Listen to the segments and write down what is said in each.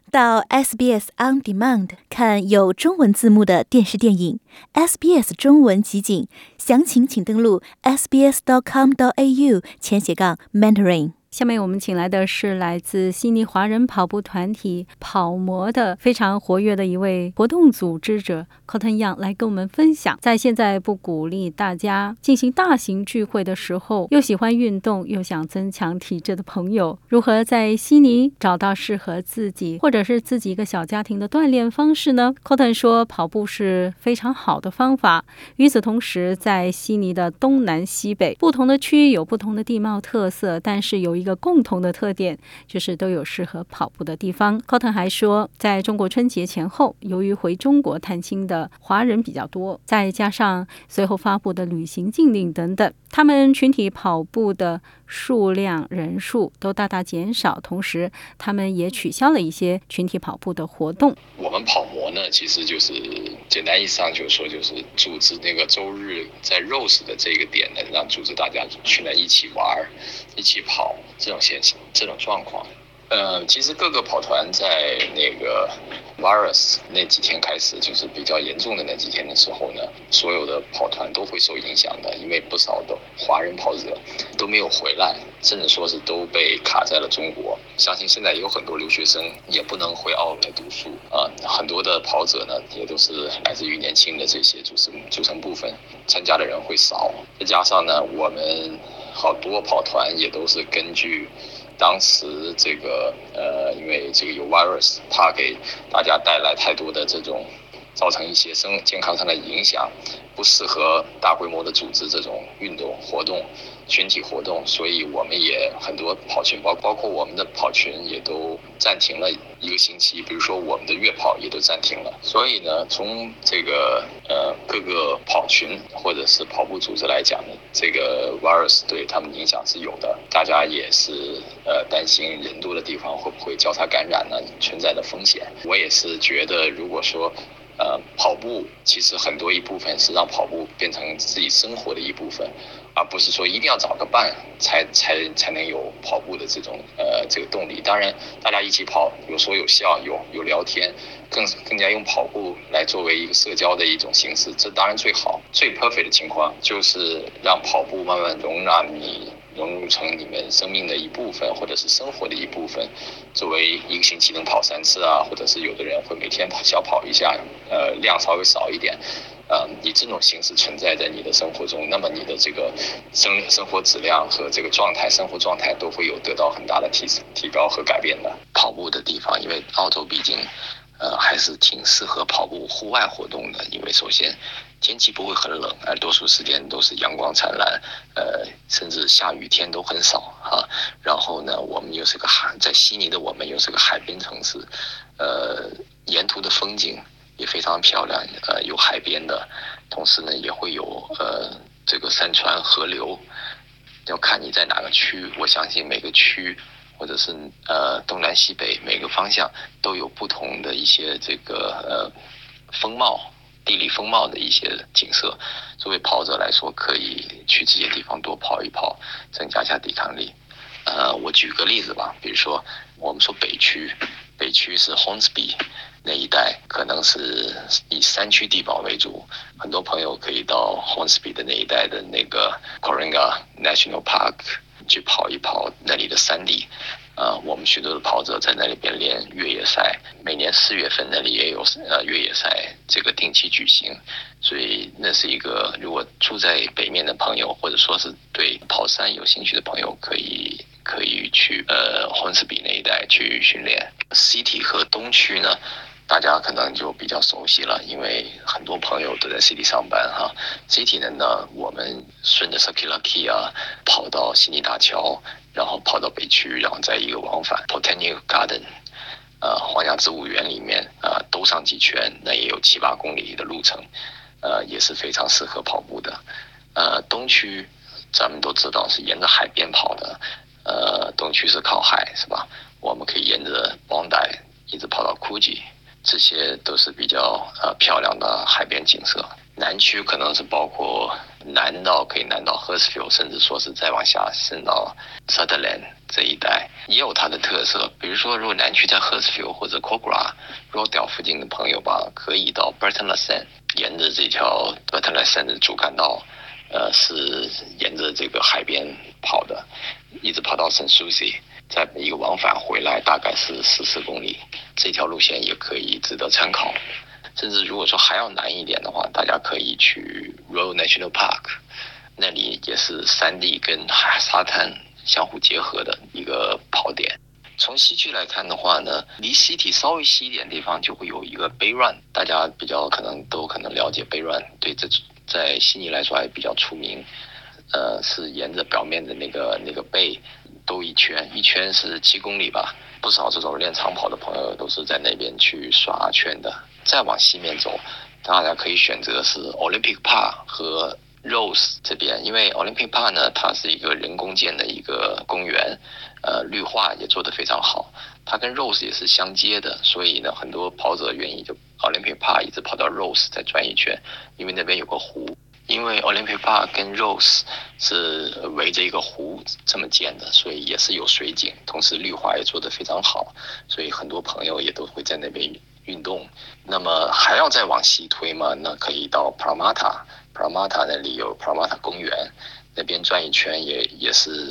到 SBS On Demand 看有中文字幕的电视电影 SBS 中文集锦，详情请登录 sbs.com.au/Mandarin。下面我们请来的是来自悉尼华人跑步团体跑模的非常活跃的一位活动组织者 Cotton Young 来跟我们分享，在现在不鼓励大家进行大型聚会的时候，又喜欢运动又想增强体质的朋友，如何在悉尼找到适合自己或者是自己一个小家庭的锻炼方式呢？ Cotton 说跑步是非常好的方法。与此同时，在悉尼的东南西北不同的区域有不同的地貌特色，但是有一个共同的特点，就是都有适合跑步的地方。 Cotton 还说，在中国春节前后，由于回中国探亲的华人比较多，再加上随后发布的旅行禁令等等，他们群体跑步的数量人数都大大减少，同时他们也取消了一些群体跑步的活动。 我们跑模呢，其实就是简单意思上就是说，就是组织那个周日在 Rose 的这个点呢，让组织大家去那一起玩一起跑这种现象这种状况。其实各个跑团在那个 virus 那几天开始，就是比较严重的那几天的时候呢，所有的跑团都会受影响的，因为不少的华人跑者都没有回来，甚至说是都被卡在了中国。相信现在也有很多留学生也不能回澳来读书很多的跑者呢也都是来自于年轻的这些组成部分，参加的人会少。再加上呢，我们好多跑团也都是根据当时这个因为这个有 virus， 它给大家带来太多的这种造成一些健康上的影响，不适合大规模的组织这种运动活动群体活动，所以我们也很多跑群包括我们的跑群也都暂停了1个星期，比如说我们的月跑也都暂停了。所以呢，从这个各个跑群或者是跑步组织来讲呢，这个 virus 对他们影响是有的，大家也是担心人多的地方会不会交叉感染呢，存在的风险。我也是觉得，如果说跑步其实很多一部分是让跑步变成自己生活的一部分，而不是说一定要找个伴才能有跑步的这种这个动力。当然大家一起跑有说有笑有聊天，更加用跑步来作为一个社交的一种形式，这当然最好。最 perfect 的情况就是让跑步慢慢融入成你们生命的一部分，或者是生活的一部分，作为1个星期能跑3次或者是有的人会每天小跑一下，量稍微少一点，以这种形式存在在你的生活中，那么你的这个生活质量和这个生活状态都会有得到很大的提高和改变的。跑步的地方，因为澳洲毕竟还是挺适合跑步户外活动的，因为首先天气不会很冷，而多数时间都是阳光灿烂，甚至下雨天都很少然后呢，我们又是个在悉尼的我们又是个海边城市，沿途的风景也非常漂亮，有海边的，同时呢也会有这个山川河流，要看你在哪个区。我相信每个区或者是东南西北每个方向都有不同的一些这个地理风貌的一些景色，作为跑者来说可以去这些地方多跑一跑，增加一下抵抗力。我举个例子吧，比如说我们说北区是 Hornsby 那一带，可能是以山区地貌为主，很多朋友可以到 Hornsby 的那一带的那个 Coringa National Park 去跑一跑那里的山地。我们许多的跑者在那里边练越野赛，每年4月份那里也有越野赛这个定期举行，所以那是一个如果住在北面的朋友，或者说是对跑山有兴趣的朋友，可以去Hornsby 那一带去训练。City 和东区呢，大家可能就比较熟悉了，因为很多朋友都在 City 上班City 呢，我们顺着 Circular Quay 跑到悉尼大桥，然后跑到北区，然后再一个往返 Botanic Garden 皇家植物园里面兜上几圈，那也有7-8公里的路程，也是非常适合跑步的。东区咱们都知道是沿着海边跑的，东区是靠海是吧？我们可以沿着 Bondi 一直跑到 Coogee， 这些都是比较漂亮的海边景色。南区可能是包括可以南到 Hurstville， 甚至说是再往下伸到 Sutherland 这一带，也有它的特色。比如说，如果南区在 Hurstville 或者 Kogarah、Rodale 附近的朋友吧，可以到 Burton-le-Sands， 沿着这条 Burton-le-Sands 的主干道，是沿着这个海边跑的，一直跑到 St. Susie， 再一个往返回来大概是14公里，这条路线也可以值得参考。甚至如果说还要难一点的话，大家可以去 Royal National Park， 那里也是山地跟沙滩相互结合的一个跑点。从西区来看的话呢，离 City 稍微西一点的地方就会有一个 Bay Run， 大家比较可能了解 Bay Run， 对，这在悉尼来说还比较出名。是沿着表面的那个 Bay 兜一圈，一圈是7公里吧。不少这种练长跑的朋友都是在那边去刷圈的。再往西面走，大家可以选择是 Olympic Park 和 Rose 这边，因为 Olympic Park 呢，它是一个人工建的一个公园，绿化也做得非常好，它跟 Rose 也是相接的，所以呢，很多跑者愿意就 Olympic Park 一直跑到 Rose 再转一圈，因为那边有个湖。因为 Olympic Park 跟 Rose 是围着一个湖这么建的，所以也是有水景，同时绿化也做得非常好，所以很多朋友也都会在那边运动。那么还要再往西推嘛，那可以到 Parramatta 那里有 Parramatta 公园，那边转一圈也是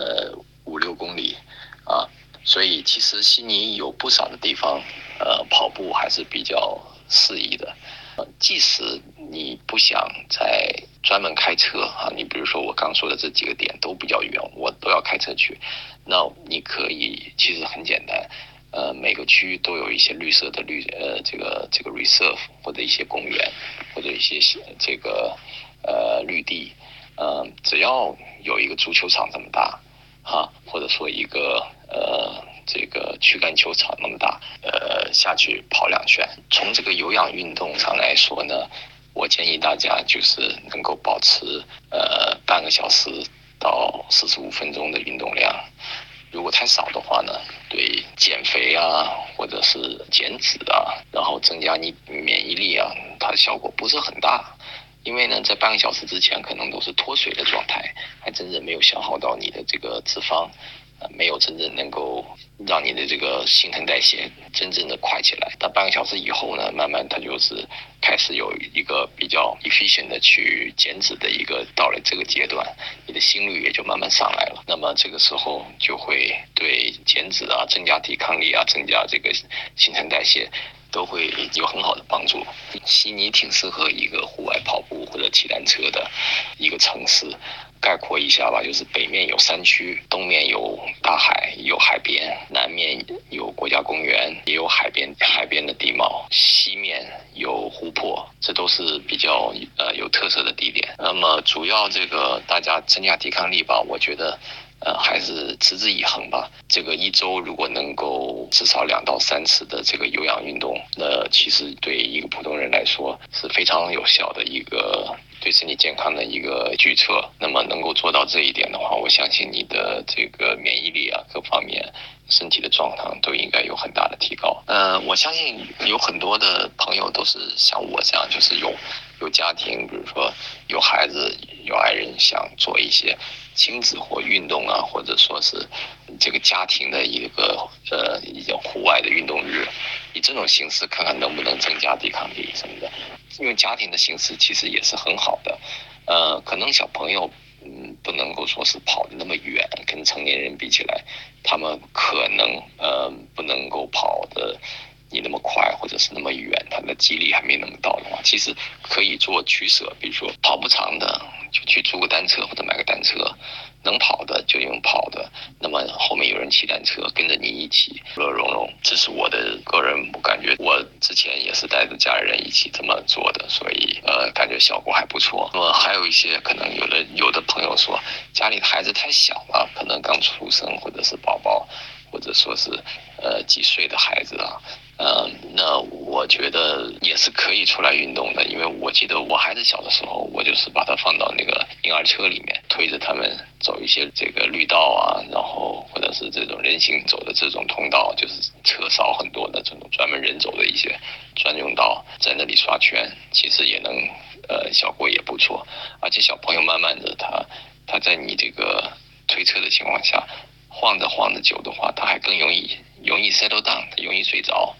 5-6公里啊。所以其实悉尼有不少的地方跑步还是比较适宜的。即使你不想再专门开车啊，你比如说我刚说的这几个点都比较远，我都要开车去，那你可以其实很简单，每个区都有一些绿色的这个 reserve 或者一些公园或者一些这个绿地，只要有一个足球场这么大或者说一个这个曲杆球场那么大，下去跑2圈。从这个有氧运动上来说呢，我建议大家就是能够保持半个小时到45分钟的运动量。如果太少的话呢，对减肥或者是减脂然后增加你免疫力它的效果不是很大。因为呢，在半个小时之前可能都是脱水的状态，还真正没有消耗到你的这个脂肪，没有真正能够让你的这个新陈代谢真正的快起来。到半个小时以后呢，慢慢它就是开始有一个比较 efficient 的去减脂的一个到了这个阶段，你的心率也就慢慢上来了。那么这个时候就会对减脂增加抵抗力增加这个新陈代谢都会有很好的帮助。悉尼挺适合一个户外跑步或者骑单车的一个城市。概括一下吧，就是北面有山区，东面有大海，有海边，南面有国家公园，也有海边的地貌，西面有湖泊，这都是比较有特色的地点。那么主要这个大家增加抵抗力吧，我觉得还是持之以恒吧。这个一周如果能够至少2到3次的这个有氧运动，那其实对一个普通人来说是非常有效的一个对身体健康的一个举措。那么能够做到这一点的话，我相信你的这个免疫力各方面身体的状况都应该有很大的提高。我相信有很多的朋友都是像我这样，就是有家庭，比如说有孩子有爱人，想做一些亲子或运动或者说是这个家庭的一种户外的运动日，以这种形式看看能不能增加抵抗力什么的。用家庭的形式其实也是很好的。可能小朋友不能够说是跑得那么远，跟成年人比起来，他们可能不能够跑得你那么快或者是那么远，他的肌力还没那么到的话，其实可以做取舍。比如说跑不长的就去租个单车或者买个单车，能跑的就用跑的，那么后面有人骑单车跟着你一起乐融融。这是我的个人感觉，我之前也是带着家人一起这么做的，所以感觉效果还不错。那么还有一些可能有的朋友说家里的孩子太小了，可能刚出生或者是宝宝，或者说是几岁的孩子那我觉得也是可以出来运动的，因为我记得我孩子小的时候，我就是把他放到那个婴儿车里面，推着他们走一些这个绿道啊，然后或者是这种人行走的这种通道，就是车少很多的这种专门人走的一些专用道，在那里刷圈，其实也能效果也不错。而且小朋友慢慢的他在你这个推车的情况下晃着久的话，他还更容易 settle down， 容易睡着。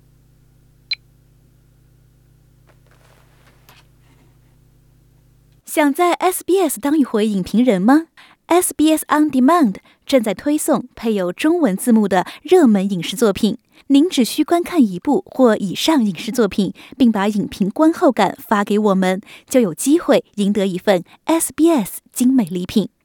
想在 SBS 当一回影评人吗？ SBS On Demand 正在推送配有中文字幕的热门影视作品，您只需观看一部或以上影视作品，并把影评观后感发给我们，就有机会赢得一份 SBS 精美礼品。